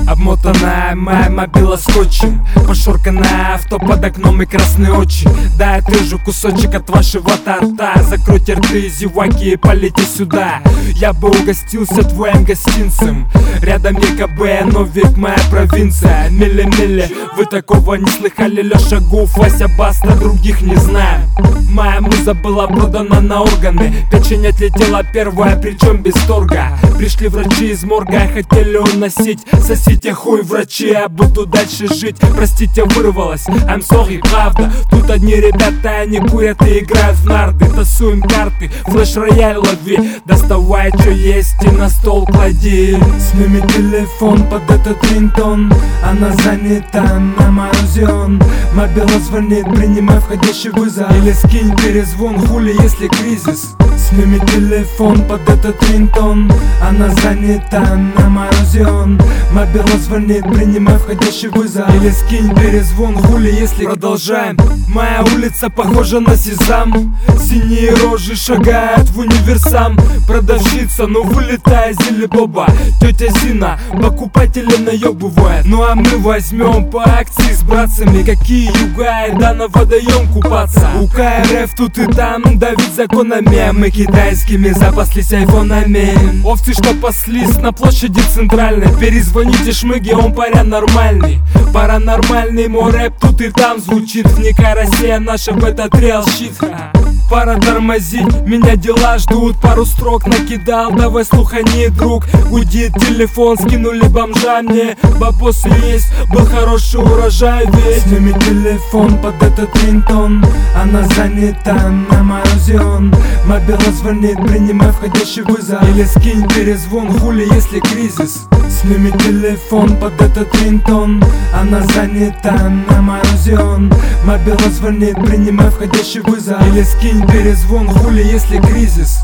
Обмотанная моя мобила скотчем, пошурканное авто под окном и красные очи. Да, я отрежу кусочек от вашего торта. Закройте рты, зеваки, и полейте сюда. Я бы угостился твоим гостинцем. Рядом ЕКБ, но век моя провинция. Милли-милли, вы такого не слыхали. Леша Гуф, Вася Баста, других не знаем. Моя муза была продана на органы. Печень отлетела первая, причем без торга. Пришли врачи из морга, хотели уносить. Сосите хуй, врачи, я буду дальше жить. Простите, вырвалось, I'm sorry, правда. Тут одни ребята, они курят и играют в нарды. Тасуем карты, флеш-рояль лови. Доставай, что есть, и на стол клади. Сними телефон под этот рингтон. Она занята на морозион. Мобила звонит, принимай входящий вызов. Или скинь перезвон, хули, если кризис. Сними телефон под этот рингтон. Она занята на морозион. Мобила звонит, принимай входящий вызов. Или скинь перезвон, хули, если продолжаем. Моя улица похожа на сезам. Синие рожи шагают в универсам. Продавщица, ну вылетает зелебоба. Тетя Зина покупателей наебывает. Ну а мы возьмем по акции с братцами. Какие юга и да на водоем купаться. У КРФ тут и там давить законами. Мы китайскими запаслись айфонами. Овцы, что паслись на площади центральной. Перезвоните шмыги, он паря нормальный. Паранормальный мой рэп тут и там звучит. Вникай, Россия наша в этот реал щит. Пора тормозить, меня дела ждут. Пару строк накидал, давай слухани, друг. Гудит телефон, скинули бомжа мне. Бабосы есть, был хороший урожай ведь. Сними телефон под этот рингтон. Она занята на морозион. Мобила звонит, принимай входящий вызов. Или скинь перезвон, хули, если кризис. Сними телефон под этот рингтон. Она занята на морозион. Мобила звонит, принимай входящий вызов. Или скинь перезвон, хули, если кризис.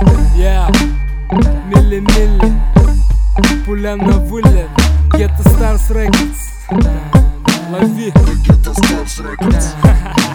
Милли-милли, пуля на вылет. Ghetto Stars Records. Лови. Ghetto Stars Records.